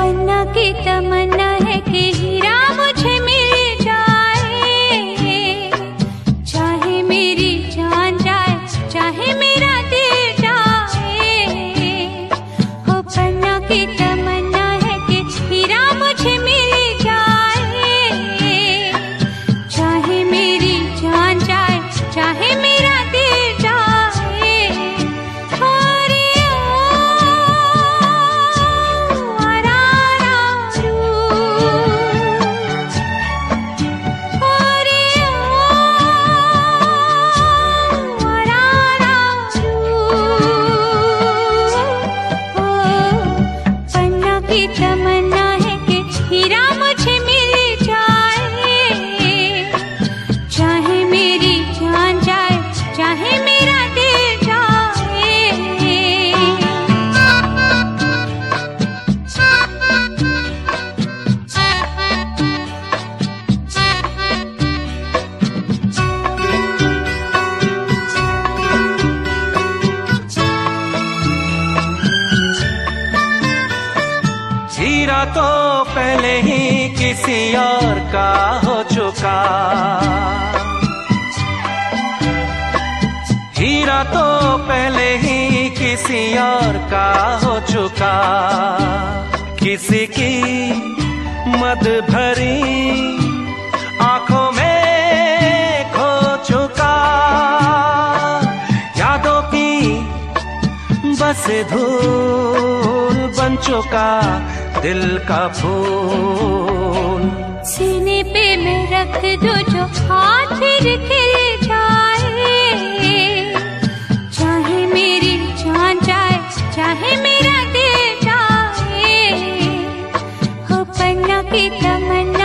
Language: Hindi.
पन्ना की तमन्ना है कि हीरा मुझे मिल जाए, चाहे मेरी जान जाए चाहे मेरा दिल जाए। हो पन्ना की तमन्ना है कि हीरा मुझे मिल जाए, चाहे मेरी जान जाए चाहे मेरा दिल जाए। तमन्ना है कि हीरा मुझे मिल जाए, चाहे मेरी जान जाए चाहे मेरा दिल जाए। हीरा तो पहले ही किसी और का हो चुका, हीरा तो पहले ही किसी और का हो चुका। किसी की मद भरी आंखों में खो चुका, यादों की बस धूल बन चुका दिल का फूल। सीने पे मैं रख दूं जो हाथ फिर खिल जाए, चाहे मेरी जान जाए चाहे मेरा दिल जाए। हो पन्ना की तमन्ना